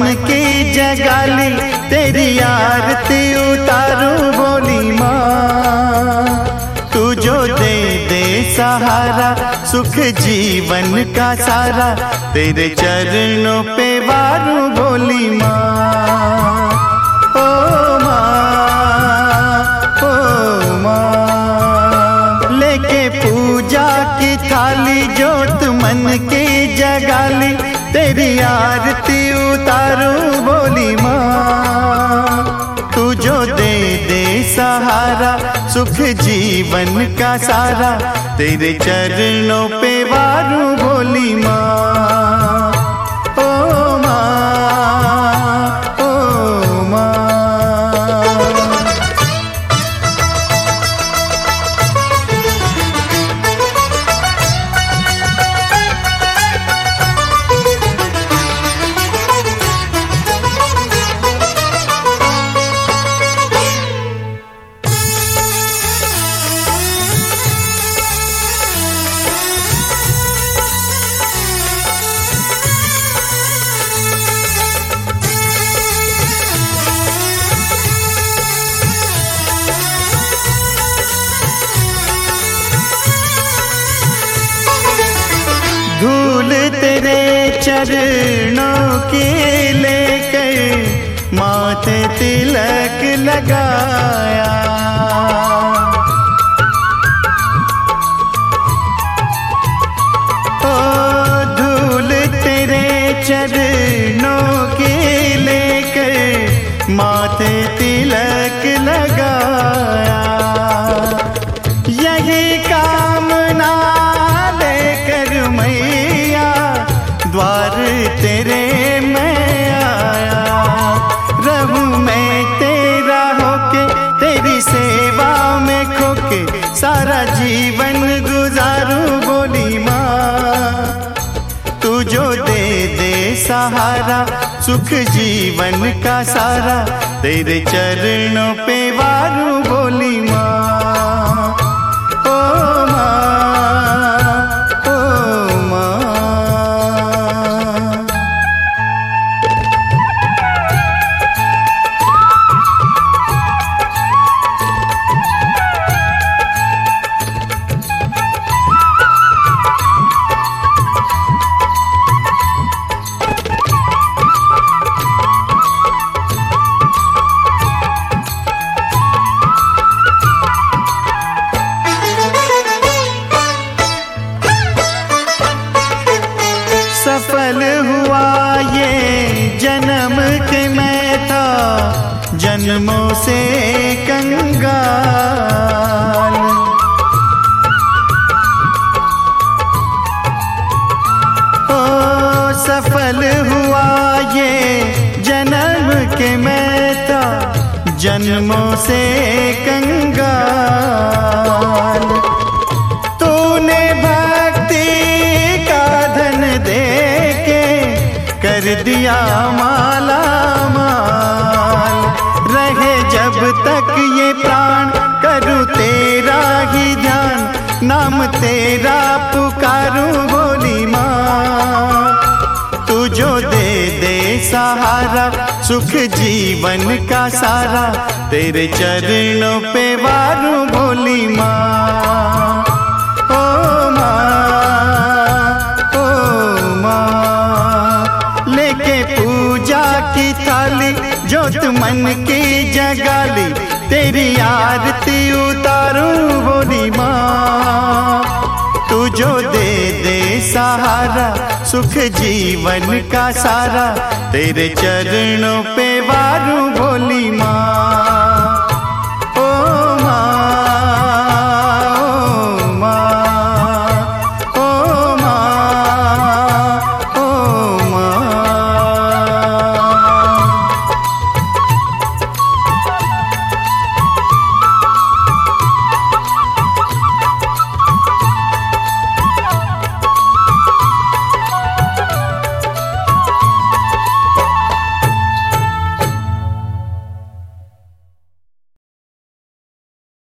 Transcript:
की जगाली, तेरी आरती उतारूं बोली माँ। तू जो दे दे सहारा, सुख जीवन का सारा, तेरे चरणों पे वारूं बोली माँ। ओ माँ, ओ माँ, लेके पूजा की थाली, जोत मन की जगाली, तेरी आरती उतारूं बोली माँ। तू जो दे दे सहारा, सुख जीवन का सारा, तेरे चरणों पे वारूं बोली माँ। ओ माँ, ओ माँ। धूल तेरे चरणों की लेकर माथे तिलक लगाया। ओ धूल तेरे चरणों की लेकर माथे तिलक लगाया। यही कामना द्वार तेरे मैं आया। रहूं मैं तेरा होके, तेरी सेवा में खोके, सारा जीवन गुजारूं बोली माँ। तू जो दे दे सहारा, सुख जीवन का सारा, तेरे चरणों पे वारूं बोली माँ। ओ माँ, ओ माँ। सफल हुआ ये जन्म के मैं था जन्मों से कंगाल। ओ सफल हुआ ये जन्म के मैं था जन्मों से कंगाल। तूने भक्ति का धन दे कर दिया माला माल। रहे जब तक ये प्राण, करूं तेरा ही ध्यान, नाम तेरा पुकारूं बोली माँ। तू जो दे दे सहारा, सुख जीवन का सारा, तेरे चरणों पे वारूं बोली माँ। ओ माँ, ओ माँ, लेके पूजा की थाली, जोत मन की जगाली, तेरी आरती उतारूं बोली माँ। तू जो दे दे सहारा, सुख जीवन का सारा, तेरे चरणों पे वारूं बोली माँ।